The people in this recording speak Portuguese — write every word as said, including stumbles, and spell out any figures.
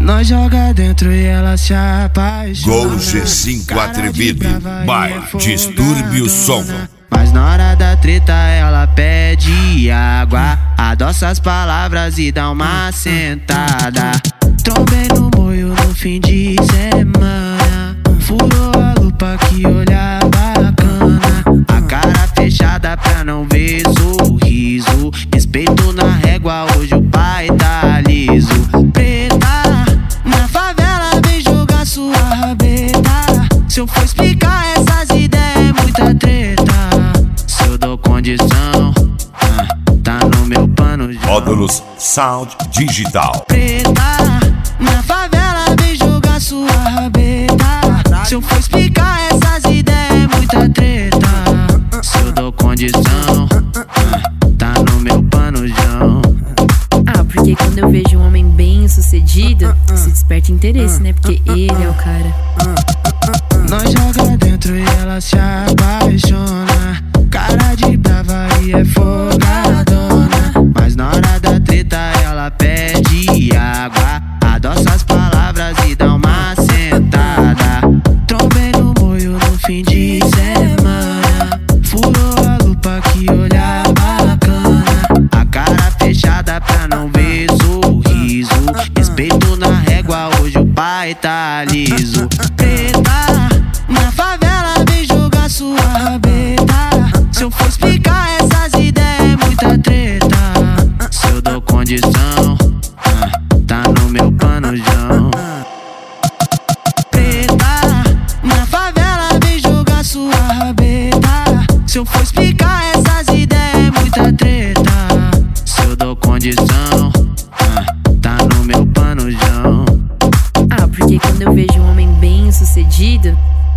Nós joga dentro e ela se apaixona. Gol G cinco atrevido, by Distúrbio Som. Mas na hora da treta ela pede água, adoça as palavras e dá uma sentada. Trombei no moio no fim de semana, furou a lupa, que olhar bacana. A cara fechada pra não ver sorriso, respeito na régua, hoje o pai tá liso. Preta, na favela vem jogar sua rabeta. Se eu for explicar essas ideias é muita treta. Se eu dou condição, ah, tá no meu pano de Módulos Sound Digital. Preta, na favela vem jogar sua rabeta. Se eu for explicar essas ideias é muita treta. Se eu dou condição, ah, tá no meu panojão. Ah, porque quando eu vejo um homem bem sucedido, se desperta interesse, né? Porque ele é o cara. Nós joga dentro e ela se apaixona. Cara de brava e é folgadona. Mas na hora da treta ela pede água, adoça as palavras e dá uma sentada. Trombei no moio no fim de semana, furou a lupa, que olhar bacana. A cara fechada pra não ver sorriso, respeito na régua, hoje o pai tá liso. Preta, na favela vem jogar sua rabeta. Se eu for explicar essas ideias é muita treta. Se eu dou condição, ah, tá no meu panojão. Preta, na favela vem jogar sua rabeta. Se eu for explicar essas ideias é muita treta. Se eu dou condição, ah, tá no meu panojão. Ah, porque quando eu vejo um homem bem sucedido,